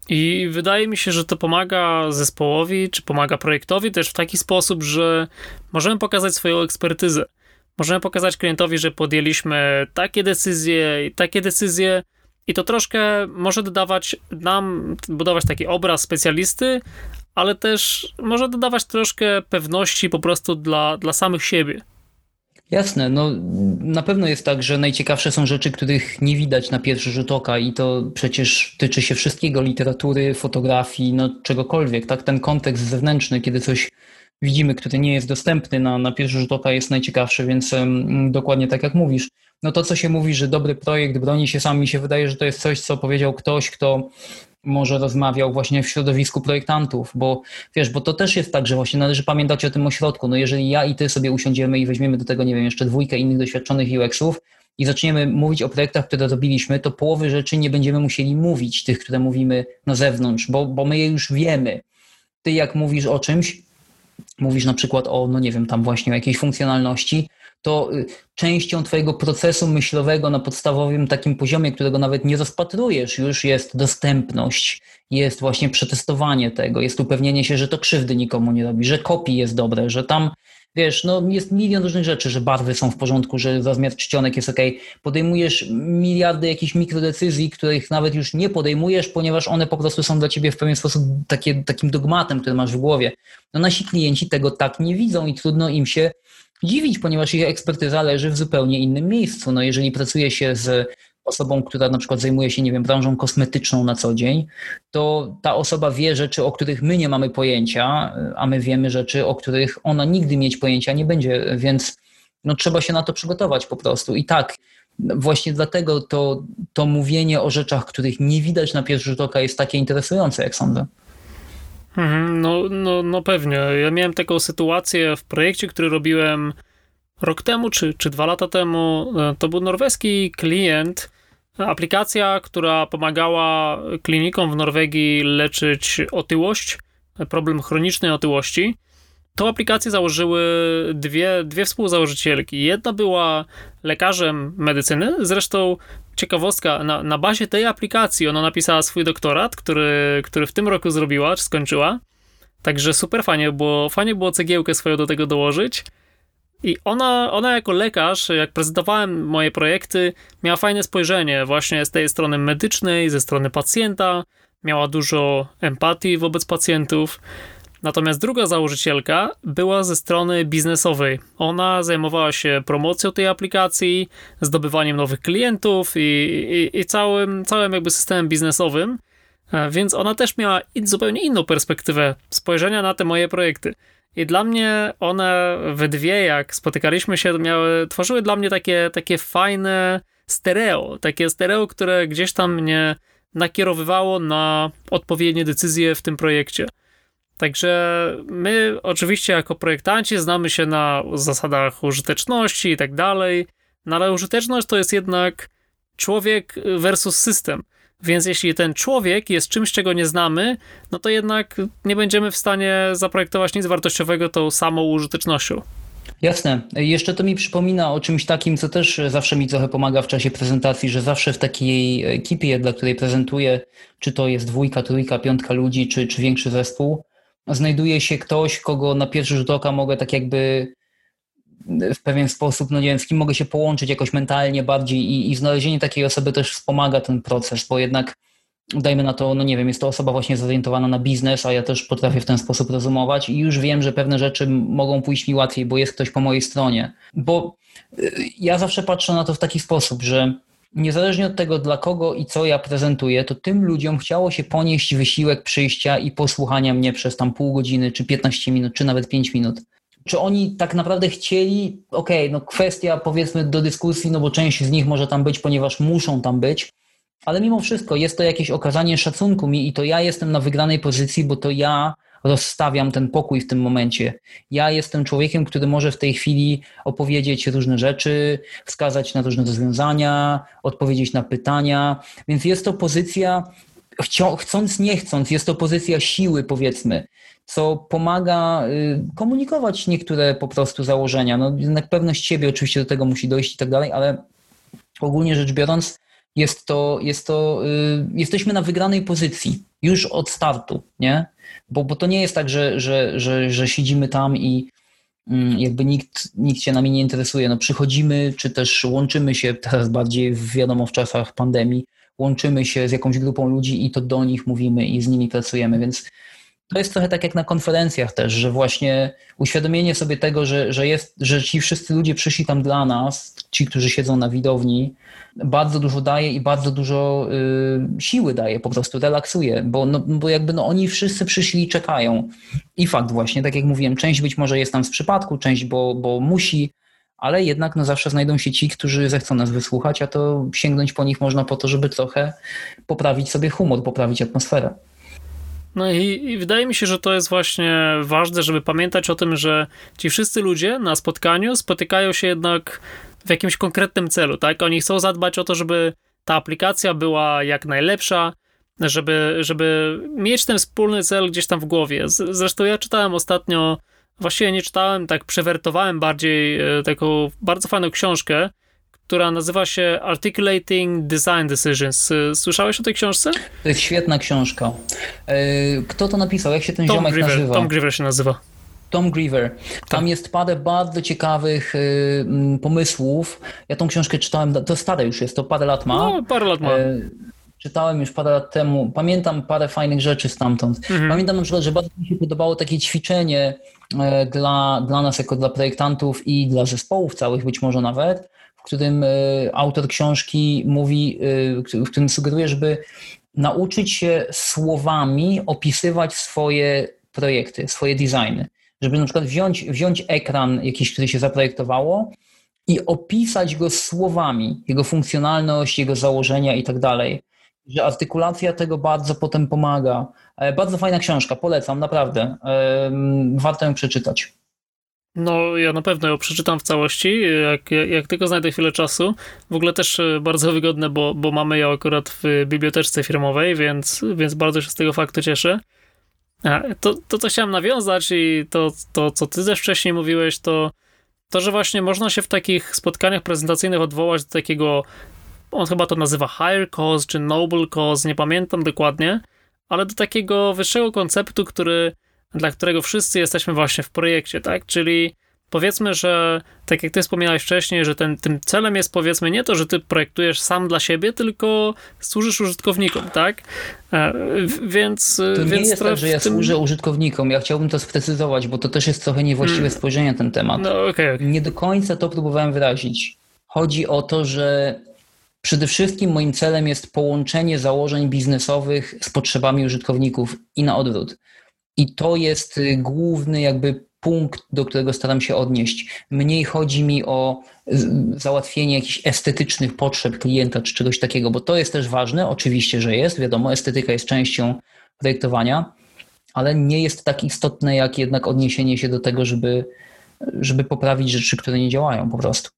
I wydaje mi się, że to pomaga zespołowi, czy pomaga projektowi też w taki sposób, że możemy pokazać swoją ekspertyzę. Możemy pokazać klientowi, że podjęliśmy takie decyzje i to troszkę może budować taki obraz specjalisty, ale też może dodawać troszkę pewności po prostu dla samych siebie. Jasne, no na pewno jest tak, że najciekawsze są rzeczy, których nie widać na pierwszy rzut oka i to przecież tyczy się wszystkiego, literatury, fotografii, no czegokolwiek, tak? Ten kontekst zewnętrzny, kiedy coś widzimy, który nie jest dostępny na pierwszy rzut oka jest najciekawszy, więc dokładnie tak jak mówisz. No to, co się mówi, że dobry projekt broni się sam, mi się wydaje, że to jest coś, co powiedział ktoś, kto może rozmawiał właśnie w środowisku projektantów, bo wiesz, bo to też jest tak, że właśnie należy pamiętać o tym ośrodku. No jeżeli ja i ty sobie usiądziemy i weźmiemy do tego, nie wiem, jeszcze 2 innych doświadczonych UX-ów i zaczniemy mówić o projektach, które robiliśmy, to połowy rzeczy nie będziemy musieli mówić, tych, które mówimy na zewnątrz, bo my je już wiemy. ty jak mówisz o czymś, mówisz na przykład o, no nie wiem, tam właśnie o jakiejś funkcjonalności, to częścią twojego procesu myślowego na podstawowym takim poziomie, którego nawet nie rozpatrujesz, już jest dostępność, jest właśnie przetestowanie tego, jest upewnienie się, że to krzywdy nikomu nie robi, że copy jest dobre, że tam, wiesz, no jest milion różnych rzeczy, że barwy są w porządku, że rozmiar czcionek jest okej. Podejmujesz miliardy jakichś mikrodecyzji, których nawet już nie podejmujesz, ponieważ one po prostu są dla ciebie w pewien sposób takim dogmatem, który masz w głowie. No nasi klienci tego tak nie widzą i trudno im się dziwić, ponieważ ich ekspertyza leży w zupełnie innym miejscu. No jeżeli pracuje się z osobą, która na przykład zajmuje się, nie wiem, branżą kosmetyczną na co dzień, to ta osoba wie rzeczy, o których my nie mamy pojęcia, a my wiemy rzeczy, o których ona nigdy mieć pojęcia nie będzie, więc no trzeba się na to przygotować po prostu. I tak, właśnie dlatego to mówienie o rzeczach, których nie widać na pierwszy rzut oka jest takie interesujące, jak sądzę. No pewnie. Ja miałem taką sytuację w projekcie, który robiłem rok temu, czy 2 lata temu. To był norweski klient, aplikacja, która pomagała klinikom w Norwegii leczyć otyłość, problem chronicznej otyłości. Tą aplikację założyły dwie współzałożycielki. Jedna była lekarzem medycyny, zresztą ciekawostka, na bazie tej aplikacji ona napisała swój doktorat, który w tym roku zrobiła, czy skończyła. Także super fajnie było cegiełkę swoją do tego dołożyć. I ona jako lekarz, jak prezentowałem moje projekty, miała fajne spojrzenie właśnie z tej strony medycznej, ze strony pacjenta, miała dużo empatii wobec pacjentów. Natomiast druga założycielka była ze strony biznesowej. Ona zajmowała się promocją tej aplikacji, zdobywaniem nowych klientów i całym jakby systemem biznesowym, więc ona też miała zupełnie inną perspektywę spojrzenia na te moje projekty. I dla mnie one we dwie, jak spotykaliśmy się, tworzyły dla mnie takie fajne stereo, które gdzieś tam mnie nakierowywało na odpowiednie decyzje w tym projekcie. Także my oczywiście jako projektanci znamy się na zasadach użyteczności i tak dalej, no ale użyteczność to jest jednak człowiek versus system. Więc jeśli ten człowiek jest czymś, czego nie znamy, no to jednak nie będziemy w stanie zaprojektować nic wartościowego tą samą użytecznością. Jasne. Jeszcze to mi przypomina o czymś takim, co też zawsze mi trochę pomaga w czasie prezentacji, że zawsze w takiej ekipie, dla której prezentuję, czy to jest 2, 3, 5 ludzi, czy większy zespół, znajduje się ktoś, kogo na pierwszy rzut oka mogę tak jakby w pewien sposób, no nie wiem, z kim mogę się połączyć jakoś mentalnie bardziej i znalezienie takiej osoby też wspomaga ten proces, bo jednak dajmy na to, no nie wiem, jest to osoba właśnie zorientowana na biznes, a ja też potrafię w ten sposób rozumować i już wiem, że pewne rzeczy mogą pójść mi łatwiej, bo jest ktoś po mojej stronie. Bo ja zawsze patrzę na to w taki sposób, że niezależnie od tego, dla kogo i co ja prezentuję, to tym ludziom chciało się ponieść wysiłek przyjścia i posłuchania mnie przez tam pół godziny, czy 15 minut, czy nawet 5 minut. Czy oni tak naprawdę chcieli? Okej, no kwestia powiedzmy do dyskusji, no bo część z nich może tam być, ponieważ muszą tam być, ale mimo wszystko jest to jakieś okazanie szacunku mi i to ja jestem na wygranej pozycji, bo to ja rozstawiam ten pokój w tym momencie. Ja jestem człowiekiem, który może w tej chwili opowiedzieć różne rzeczy, wskazać na różne rozwiązania, odpowiedzieć na pytania, więc jest to pozycja, chcąc nie chcąc, jest to pozycja siły powiedzmy, co pomaga komunikować niektóre po prostu założenia. No jednak pewność siebie oczywiście do tego musi dojść i tak dalej, ale ogólnie rzecz biorąc jesteśmy na wygranej pozycji już od startu, nie? Bo to nie jest tak, że siedzimy tam i jakby nikt się nami nie interesuje. No przychodzimy, czy też łączymy się teraz bardziej, wiadomo, w czasach pandemii, łączymy się z jakąś grupą ludzi i to do nich mówimy i z nimi pracujemy, więc to jest trochę tak jak na konferencjach też, że właśnie uświadomienie sobie tego, że ci wszyscy ludzie przyszli tam dla nas, ci, którzy siedzą na widowni, bardzo dużo daje i bardzo dużo siły daje, po prostu relaksuje, bo jakby oni wszyscy przyszli i czekają. I fakt właśnie, tak jak mówiłem, część być może jest tam z przypadku, część bo musi, ale jednak zawsze znajdą się ci, którzy zechcą nas wysłuchać, a to sięgnąć po nich można po to, żeby trochę poprawić sobie humor, poprawić atmosferę. No i wydaje mi się, że to jest właśnie ważne, żeby pamiętać o tym, że ci wszyscy ludzie na spotkaniu spotykają się jednak w jakimś konkretnym celu, tak? Oni chcą zadbać o to, żeby ta aplikacja była jak najlepsza, żeby mieć ten wspólny cel gdzieś tam w głowie. Zresztą ja czytałem ostatnio, właściwie nie czytałem, tak przewertowałem bardziej taką bardzo fajną książkę, która nazywa się Articulating Design Decisions. Słyszałeś o tej książce? To jest świetna książka. Kto to napisał? Jak się ten ziomek nazywa? Tom Griever się nazywa. Tom Griever. Tam Tak. jest parę bardzo ciekawych pomysłów. Ja tą książkę czytałem, to stare już jest, to parę lat ma. No, parę lat ma. Czytałem już parę lat temu. Pamiętam parę fajnych rzeczy stamtąd. Pamiętam na przykład, że bardzo mi się podobało takie ćwiczenie dla nas jako dla projektantów i dla zespołów całych być może nawet, w którym autor książki mówi, w którym sugeruje, żeby nauczyć się słowami opisywać swoje projekty, swoje designy. Żeby na przykład wziąć ekran jakiś, który się zaprojektowało i opisać go słowami, jego funkcjonalność, jego założenia i tak dalej. Że artykulacja tego bardzo potem pomaga. Bardzo fajna książka, polecam, naprawdę. Warto ją przeczytać. No, ja na pewno ją przeczytam w całości, jak tylko znajdę chwilę czasu. W ogóle też bardzo wygodne, bo mamy ją akurat w biblioteczce firmowej, więc bardzo się z tego faktu cieszę. To co chciałem nawiązać i to co ty też wcześniej mówiłeś, to, że właśnie można się w takich spotkaniach prezentacyjnych odwołać do takiego, on chyba to nazywa higher cause czy noble cause, nie pamiętam dokładnie, ale do takiego wyższego konceptu, dla którego wszyscy jesteśmy właśnie w projekcie, tak? Czyli powiedzmy, że tak jak ty wspominałeś wcześniej, że tym celem jest powiedzmy nie to, że ty projektujesz sam dla siebie, tylko służysz użytkownikom, tak? Więc to nie jest tak, że ja służę użytkownikom. Ja chciałbym to sprecyzować, bo to też jest trochę niewłaściwe spojrzenie na ten temat. No, okay. Nie do końca to próbowałem wyrazić. Chodzi o to, że przede wszystkim moim celem jest połączenie założeń biznesowych z potrzebami użytkowników i na odwrót. I to jest główny jakby punkt, do którego staram się odnieść. Mniej chodzi mi o załatwienie jakichś estetycznych potrzeb klienta czy czegoś takiego, bo to jest też ważne, oczywiście, że jest, wiadomo, estetyka jest częścią projektowania, ale nie jest tak istotne jak jednak odniesienie się do tego, żeby poprawić rzeczy, które nie działają po prostu.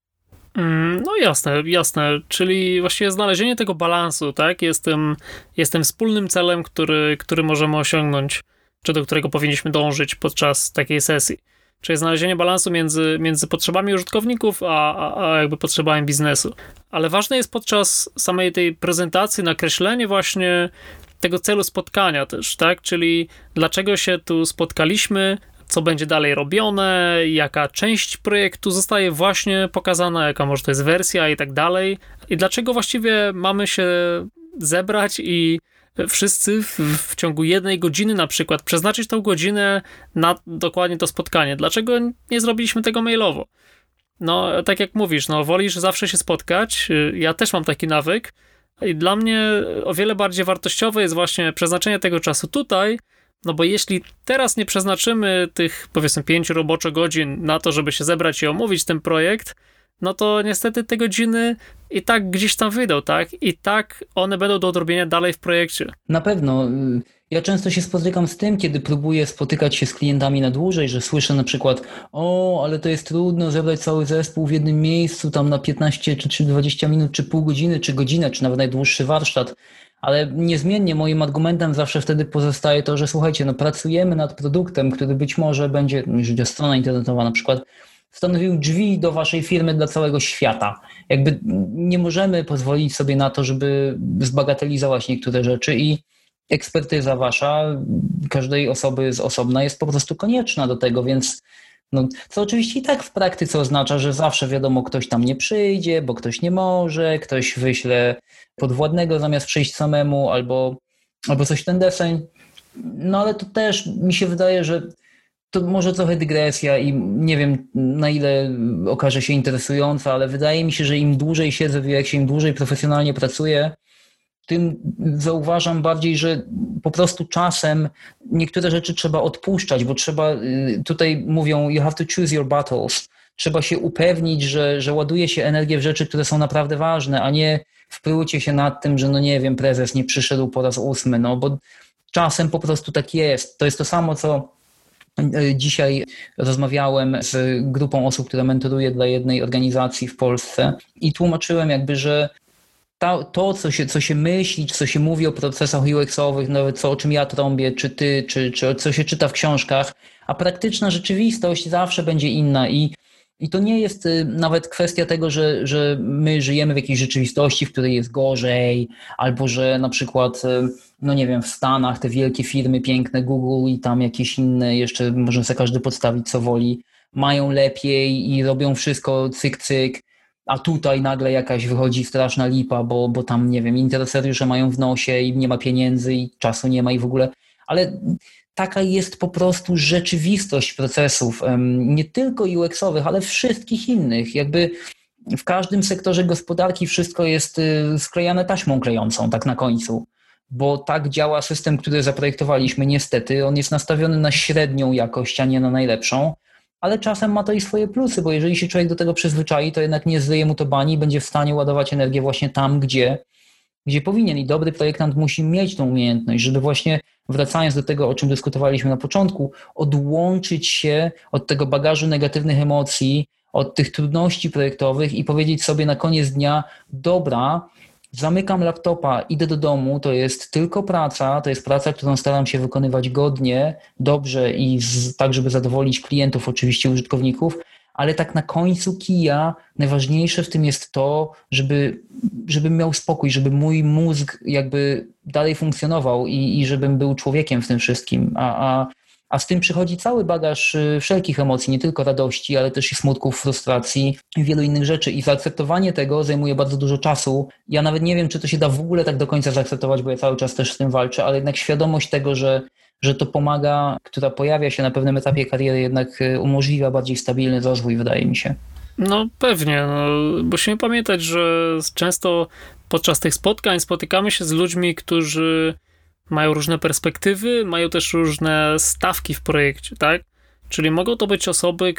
No jasne, czyli właściwie znalezienie tego balansu, tak, jest tym wspólnym celem, który możemy osiągnąć, czy do którego powinniśmy dążyć podczas takiej sesji. Czyli znalezienie balansu między potrzebami użytkowników, a jakby potrzebami biznesu. Ale ważne jest podczas samej tej prezentacji nakreślenie właśnie tego celu spotkania też, tak? Czyli dlaczego się tu spotkaliśmy, co będzie dalej robione, jaka część projektu zostaje właśnie pokazana, jaka może to jest wersja i tak dalej. I dlaczego właściwie mamy się zebrać i wszyscy w ciągu 1 godziny na przykład przeznaczyć tą godzinę na dokładnie to spotkanie. Dlaczego nie zrobiliśmy tego mailowo? No, tak jak mówisz, no wolisz zawsze się spotkać. Ja też mam taki nawyk i dla mnie o wiele bardziej wartościowe jest właśnie przeznaczenie tego czasu tutaj, no bo jeśli teraz nie przeznaczymy tych, powiedzmy, 5 roboczo godzin na to, żeby się zebrać i omówić ten projekt, no to niestety te godziny i tak gdzieś tam wyjdą, tak? I tak one będą do odrobienia dalej w projekcie. Na pewno. Ja często się spotykam z tym, kiedy próbuję spotykać się z klientami na dłużej, że słyszę na przykład, ale to jest trudno zebrać cały zespół w jednym miejscu, tam na 15 czy 20 minut, czy pół godziny, czy godzinę, czy nawet najdłuższy warsztat. Ale niezmiennie moim argumentem zawsze wtedy pozostaje to, że słuchajcie, no pracujemy nad produktem, który być może będzie, jeżeli chodzi o stronę internetową na przykład, stanowił drzwi do waszej firmy dla całego świata. Jakby nie możemy pozwolić sobie na to, żeby zbagatelizować niektóre rzeczy i ekspertyza wasza, każdej osoby z osobna jest po prostu konieczna do tego, więc no, co oczywiście i tak w praktyce oznacza, że zawsze wiadomo, ktoś tam nie przyjdzie, bo ktoś nie może, ktoś wyśle podwładnego zamiast przyjść samemu, albo coś w ten deseń. No ale to też mi się wydaje, że to może trochę dygresja i nie wiem, na ile okaże się interesująca, ale wydaje mi się, że im dłużej siedzę w UX-ie, im dłużej profesjonalnie pracuję, tym zauważam bardziej, że po prostu czasem niektóre rzeczy trzeba odpuszczać, bo trzeba, tutaj mówią, you have to choose your battles. Trzeba się upewnić, że ładuje się energię w rzeczy, które są naprawdę ważne, a nie wprócie się nad tym, że no nie wiem, prezes nie przyszedł po raz 8, no bo czasem po prostu tak jest. To jest to samo, co dzisiaj rozmawiałem z grupą osób, które mentoruję dla jednej organizacji w Polsce i tłumaczyłem jakby, że co się myśli, co się mówi o procesach UX-owych, nawet o czym ja trąbię, czy ty, czy co się czyta w książkach, a praktyczna rzeczywistość zawsze będzie inna i to nie jest nawet kwestia tego, że my żyjemy w jakiejś rzeczywistości, w której jest gorzej, albo że na przykład, no nie wiem, w Stanach te wielkie firmy piękne, Google i tam jakieś inne, jeszcze może sobie każdy podstawić co woli, mają lepiej i robią wszystko cyk, cyk, a tutaj nagle jakaś wychodzi straszna lipa, bo tam, nie wiem, interesariusze mają w nosie i nie ma pieniędzy i czasu nie ma i w ogóle, ale taka jest po prostu rzeczywistość procesów, nie tylko UX-owych, ale wszystkich innych. Jakby w każdym sektorze gospodarki wszystko jest sklejane taśmą klejącą, tak na końcu, bo tak działa system, który zaprojektowaliśmy. Niestety on jest nastawiony na średnią jakość, a nie na najlepszą, ale czasem ma to i swoje plusy, bo jeżeli się człowiek do tego przyzwyczai, to jednak nie zryje mu to bani i będzie w stanie ładować energię właśnie tam, gdzie powinien. I dobry projektant musi mieć tą umiejętność, żeby właśnie, wracając do tego, o czym dyskutowaliśmy na początku, odłączyć się od tego bagażu negatywnych emocji, od tych trudności projektowych i powiedzieć sobie na koniec dnia: dobra, zamykam laptopa, idę do domu, to jest tylko praca, to jest praca, którą staram się wykonywać godnie, dobrze i tak, żeby zadowolić klientów, oczywiście użytkowników, ale tak na końcu kija najważniejsze w tym jest to, żebym miał spokój, żeby mój mózg jakby dalej funkcjonował i żebym był człowiekiem w tym wszystkim, a z tym przychodzi cały bagaż wszelkich emocji, nie tylko radości, ale też i smutków, frustracji i wielu innych rzeczy. I zaakceptowanie tego zajmuje bardzo dużo czasu. Ja nawet nie wiem, czy to się da w ogóle tak do końca zaakceptować, bo ja cały czas też z tym walczę, ale jednak świadomość tego, że to pomaga, która pojawia się na pewnym etapie kariery, jednak umożliwia bardziej stabilny rozwój, wydaje mi się. No pewnie, musimy pamiętać, że często podczas tych spotkań spotykamy się z ludźmi, którzy mają różne perspektywy, mają też różne stawki w projekcie, tak? Czyli mogą to być osoby,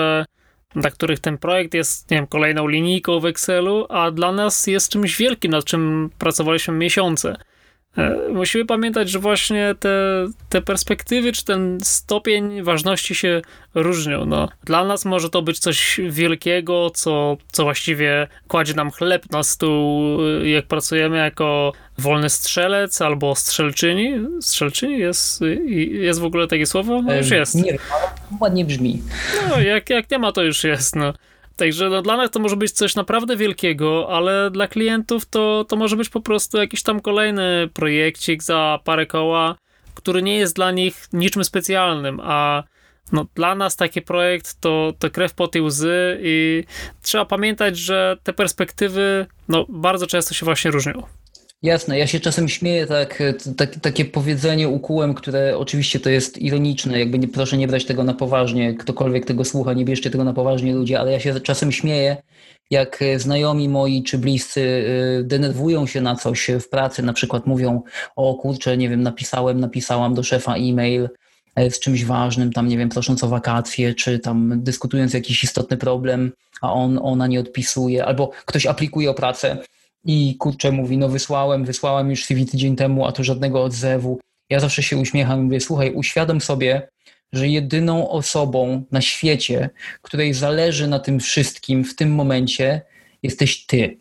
dla których ten projekt jest, nie wiem, kolejną linijką w Excelu, a dla nas jest czymś wielkim, nad czym pracowaliśmy miesiące. Musimy pamiętać, że właśnie te perspektywy, czy ten stopień ważności się różnią. Dla nas może to być coś wielkiego, co właściwie kładzie nam chleb na stół, jak pracujemy jako wolny strzelec albo strzelczyni. Strzelczyni jest w ogóle takie słowo? No już jest. Nie wiem, ale ładnie brzmi. No, jak nie ma, to już jest, Także dla nas to może być coś naprawdę wielkiego, ale dla klientów to może być po prostu jakiś tam kolejny projekcik za parę koła, który nie jest dla nich niczym specjalnym, a dla nas taki projekt to krew, pot i łzy i trzeba pamiętać, że te perspektywy bardzo często się właśnie różnią. Jasne, ja się czasem śmieję, takie powiedzenie ukułem, które oczywiście to jest ironiczne, jakby proszę nie brać tego na poważnie, ktokolwiek tego słucha, nie bierzcie tego na poważnie ludzie, ale ja się czasem śmieję, jak znajomi moi czy bliscy denerwują się na coś w pracy, na przykład mówią: o kurczę, nie wiem, napisałam do szefa e-mail z czymś ważnym, tam nie wiem, prosząc o wakacje, czy tam dyskutując jakiś istotny problem, a ona nie odpisuje, albo ktoś aplikuje o pracę i kurczę mówi: wysłałem już CV tydzień temu, a tu żadnego odzewu. Ja zawsze się uśmiecham i mówię: słuchaj, uświadom sobie, że jedyną osobą na świecie, której zależy na tym wszystkim w tym momencie, jesteś ty.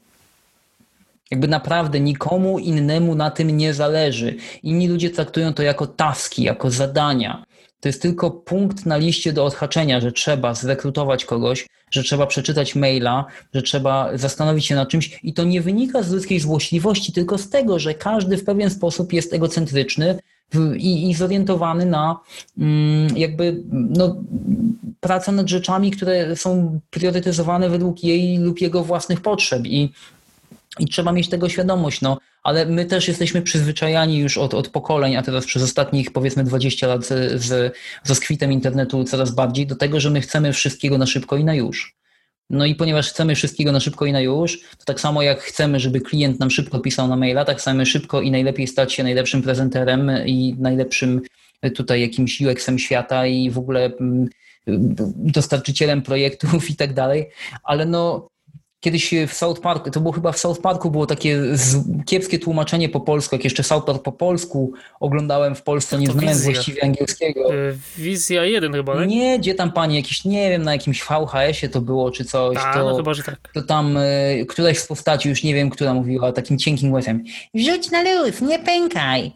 Jakby naprawdę nikomu innemu na tym nie zależy. Inni ludzie traktują to jako taski, jako zadania. To jest tylko punkt na liście do odhaczenia, że trzeba zrekrutować kogoś, że trzeba przeczytać maila, że trzeba zastanowić się nad czymś i to nie wynika z ludzkiej złośliwości, tylko z tego, że każdy w pewien sposób jest egocentryczny i zorientowany na pracę nad rzeczami, które są priorytetyzowane według jej lub jego własnych potrzeb i trzeba mieć tego świadomość, ale my też jesteśmy przyzwyczajani już od pokoleń, a teraz przez ostatnich powiedzmy 20 lat z rozkwitem internetu coraz bardziej do tego, że my chcemy wszystkiego na szybko i na już. No i ponieważ chcemy wszystkiego na szybko i na już, to tak samo jak chcemy, żeby klient nam szybko pisał na maila, tak chcemy szybko i najlepiej stać się najlepszym prezenterem i najlepszym tutaj jakimś UX-em świata i w ogóle dostarczycielem projektów i tak dalej, ale Kiedyś w South Parku, to było chyba w South Parku, było takie kiepskie tłumaczenie po polsku, jak jeszcze South Park po polsku oglądałem w Polsce, nie znając właściwie angielskiego. Wizja 1 chyba, tak? Nie, gdzie tam pani jakiś, nie wiem, na jakimś VHS-ie to było, czy coś. No chyba, że tak. To tam któraś z postaci, już nie wiem, która mówiła takim cienkim głosem: rzuć na luz, nie pękaj.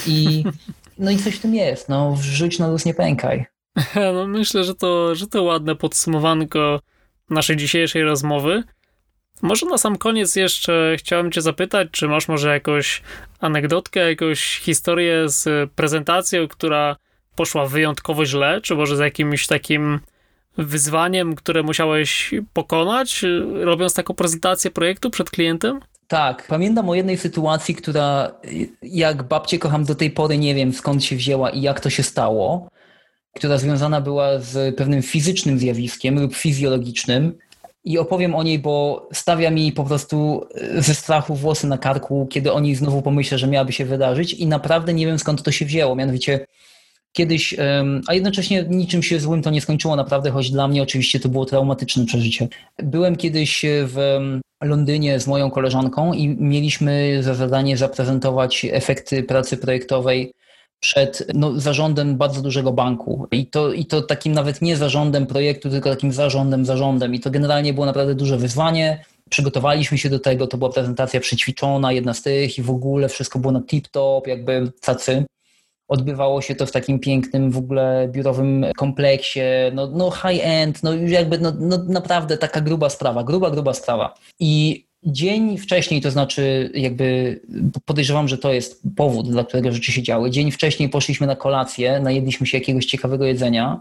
No i coś w tym jest, no rzuć na luz, nie pękaj. No myślę, że to ładne podsumowanko naszej dzisiejszej rozmowy. Może na sam koniec jeszcze chciałem cię zapytać, czy masz może jakąś anegdotkę, jakąś historię z prezentacją, która poszła wyjątkowo źle, czy może z jakimś takim wyzwaniem, które musiałeś pokonać, robiąc taką prezentację projektu przed klientem? Tak, pamiętam o jednej sytuacji, która jak babcię kocham do tej pory, nie wiem skąd się wzięła i jak to się stało, która związana była z pewnym fizycznym zjawiskiem lub fizjologicznym. I opowiem o niej, bo stawia mi po prostu ze strachu włosy na karku, kiedy o niej znowu pomyślę, że miałaby się wydarzyć i naprawdę nie wiem skąd to się wzięło. Mianowicie kiedyś, a jednocześnie niczym się złym to nie skończyło naprawdę, choć dla mnie oczywiście to było traumatyczne przeżycie. Byłem kiedyś w Londynie z moją koleżanką i mieliśmy za zadanie zaprezentować efekty pracy projektowej przed zarządem bardzo dużego banku. I to takim nawet nie zarządem projektu, tylko takim zarządem. I to generalnie było naprawdę duże wyzwanie. Przygotowaliśmy się do tego, to była prezentacja przećwiczona, jedna z tych i w ogóle wszystko było na tip-top, jakby cacy. Odbywało się to w takim pięknym w ogóle biurowym kompleksie, high-end, naprawdę taka gruba sprawa. I dzień wcześniej, to znaczy jakby podejrzewam, że to jest powód, dla którego rzeczy się działy. Dzień wcześniej poszliśmy na kolację, najedliśmy się jakiegoś ciekawego jedzenia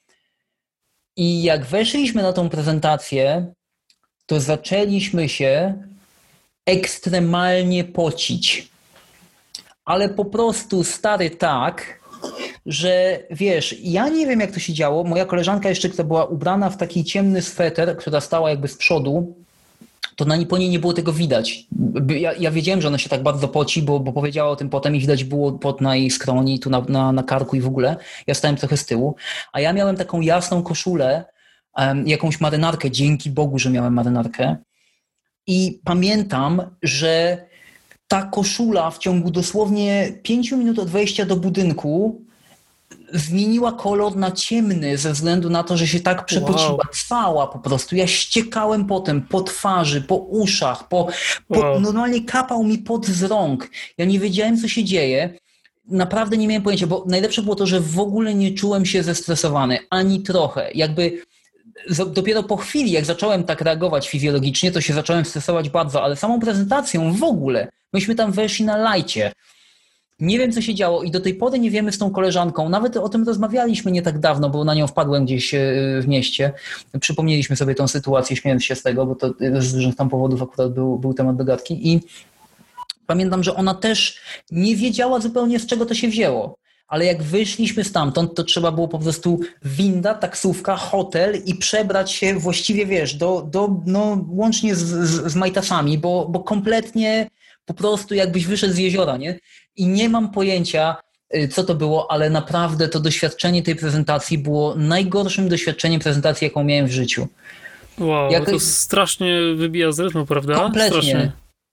i jak weszliśmy na tą prezentację, to zaczęliśmy się ekstremalnie pocić. Ale po prostu stary tak, że wiesz, ja nie wiem jak to się działo, moja koleżanka jeszcze, która była ubrana w taki ciemny sweter, która stała jakby z przodu, to po niej nie było tego widać. Ja wiedziałem, że ona się tak bardzo poci, bo powiedziała o tym potem i widać było pot na jej skroni, tu na karku i w ogóle. Ja stałem trochę z tyłu, a ja miałem taką jasną koszulę, jakąś marynarkę, dzięki Bogu, że miałem marynarkę. I pamiętam, że ta koszula w ciągu dosłownie 5 minut od wejścia do budynku zmieniła kolor na ciemny ze względu na to, że się tak przepociła. Wow. Cała po prostu. Ja ściekałem potem po twarzy, po uszach, normalnie kapał mi pot z rąk. Ja nie wiedziałem, co się dzieje. Naprawdę nie miałem pojęcia, bo najlepsze było to, że w ogóle nie czułem się zestresowany. Ani trochę. Jakby dopiero po chwili, jak zacząłem tak reagować fizjologicznie, to się zacząłem stresować bardzo, ale samą prezentacją w ogóle. Myśmy tam weszli na lajcie. Nie wiem, co się działo i do tej pory nie wiemy z tą koleżanką. Nawet o tym rozmawialiśmy nie tak dawno, bo na nią wpadłem gdzieś w mieście. Przypomnieliśmy sobie tą sytuację, śmiejąc się z tego, bo to z różnych tam powodów akurat był temat do gadki. I pamiętam, że ona też nie wiedziała zupełnie, z czego to się wzięło. Ale jak wyszliśmy stamtąd, to trzeba było po prostu winda, taksówka, hotel i przebrać się właściwie, wiesz, łącznie z majtasami, bo kompletnie po prostu jakbyś wyszedł z jeziora, nie? I nie mam pojęcia, co to było, ale naprawdę to doświadczenie tej prezentacji było najgorszym doświadczeniem prezentacji, jaką miałem w życiu. Wow, to strasznie wybija z rytmu, prawda? Kompletnie. Strasznie.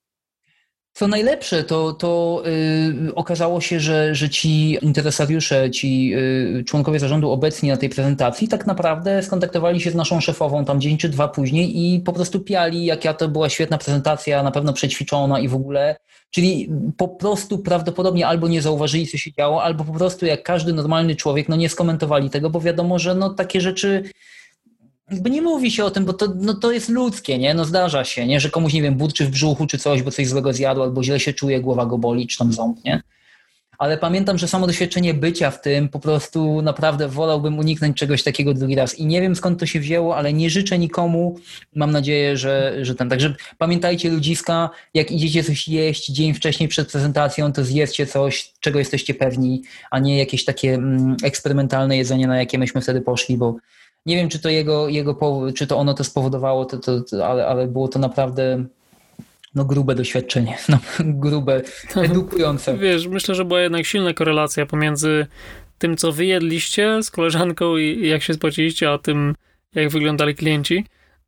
Co najlepsze, to okazało się, że ci interesariusze, ci członkowie zarządu obecni na tej prezentacji tak naprawdę skontaktowali się z naszą szefową tam dzień czy dwa później i po prostu piali, jaka to była świetna prezentacja, na pewno przećwiczona i w ogóle. Czyli po prostu prawdopodobnie albo nie zauważyli, co się działo, albo po prostu jak każdy normalny człowiek, nie skomentowali tego, bo wiadomo, że takie rzeczy jakby nie mówi się o tym, bo to jest ludzkie, nie? Zdarza się, nie? Że komuś, nie wiem, burczy w brzuchu czy coś, bo coś złego zjadł, albo źle się czuje, głowa go boli, czy tam ząb, nie? Ale pamiętam, że samo doświadczenie bycia w tym, po prostu naprawdę wolałbym uniknąć czegoś takiego drugi raz. I nie wiem, skąd to się wzięło, ale nie życzę nikomu. Mam nadzieję, że ten. Także pamiętajcie, ludziska, jak idziecie coś jeść dzień wcześniej przed prezentacją, to zjedzcie coś, czego jesteście pewni, a nie jakieś takie eksperymentalne jedzenie, na jakie myśmy wtedy poszli, bo nie wiem, czy to czy to ono to spowodowało, ale było to naprawdę grube doświadczenie, grube, edukujące. Wiesz, myślę, że była jednak silna korelacja pomiędzy tym, co wy jedliście z koleżanką i jak się spłaciliście, a tym, jak wyglądali klienci.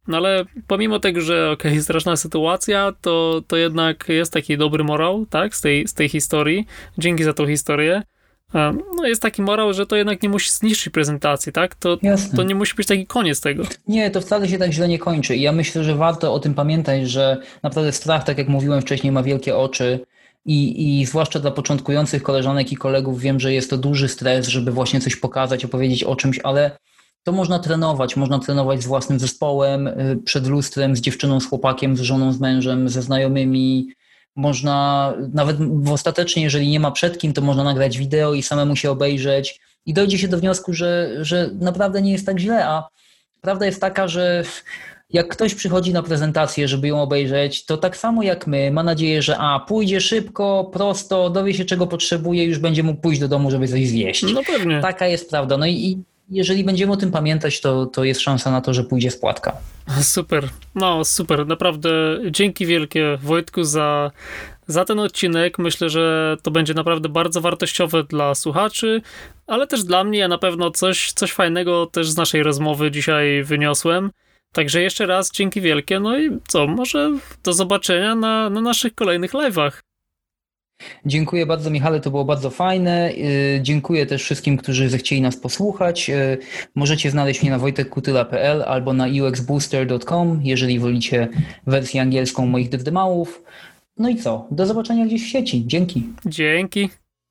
No ale pomimo tego, że okej, straszna sytuacja, to jednak jest taki dobry morał, tak, z tej historii. Dzięki za tą historię. No jest taki morał, że to jednak nie musi zniszczyć prezentacji, tak? To nie musi być taki koniec tego. Nie, to wcale się tak źle nie kończy. I ja myślę, że warto o tym pamiętać, że naprawdę strach, tak jak mówiłem wcześniej, ma wielkie oczy. I zwłaszcza dla początkujących koleżanek i kolegów wiem, że jest to duży stres, żeby właśnie coś pokazać, opowiedzieć o czymś, ale to można trenować z własnym zespołem, przed lustrem, z dziewczyną, z chłopakiem, z żoną, z mężem, ze znajomymi. Można, nawet ostatecznie, jeżeli nie ma przed kim, to można nagrać wideo i samemu się obejrzeć i dojdzie się do wniosku, że naprawdę nie jest tak źle, a prawda jest taka, że jak ktoś przychodzi na prezentację, żeby ją obejrzeć, to tak samo jak my, ma nadzieję, że pójdzie szybko, prosto, dowie się czego potrzebuje, już będzie mógł pójść do domu, żeby coś zjeść. No pewnie. Taka jest prawda. No i jeżeli będziemy o tym pamiętać, to jest szansa na to, że pójdzie z płatka. Super. No super. Naprawdę dzięki wielkie, Wojtku, za ten odcinek. Myślę, że to będzie naprawdę bardzo wartościowe dla słuchaczy, ale też dla mnie. Ja na pewno coś fajnego też z naszej rozmowy dzisiaj wyniosłem. Także jeszcze raz dzięki wielkie. No i co, może do zobaczenia na naszych kolejnych live'ach. Dziękuję bardzo, Michale, to było bardzo fajne. Dziękuję też wszystkim, którzy zechcieli nas posłuchać. Możecie znaleźć mnie na wojtekkutyla.pl albo na uxbooster.com, jeżeli wolicie wersję angielską moich dydymałów. No i co? Do zobaczenia gdzieś w sieci. Dzięki. Dzięki.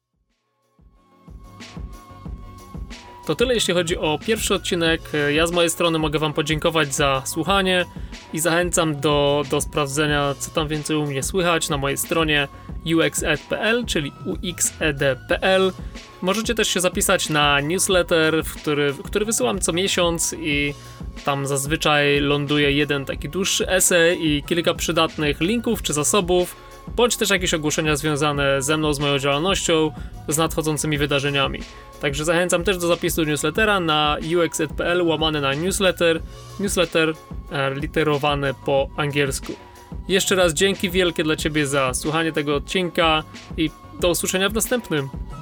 To tyle, jeśli chodzi o pierwszy odcinek. Ja z mojej strony mogę wam podziękować za słuchanie i zachęcam do sprawdzenia, co tam więcej u mnie słychać na mojej stronie uxed.pl, czyli uxed.pl. Możecie też się zapisać na newsletter, który wysyłam co miesiąc i tam zazwyczaj ląduje jeden taki dłuższy esej i kilka przydatnych linków czy zasobów, bądź też jakieś ogłoszenia związane ze mną, z moją działalnością, z nadchodzącymi wydarzeniami. Także zachęcam też do zapisu newslettera na uxed.pl /newsletter, literowane po angielsku. Jeszcze raz dzięki wielkie dla ciebie za słuchanie tego odcinka i do usłyszenia w następnym.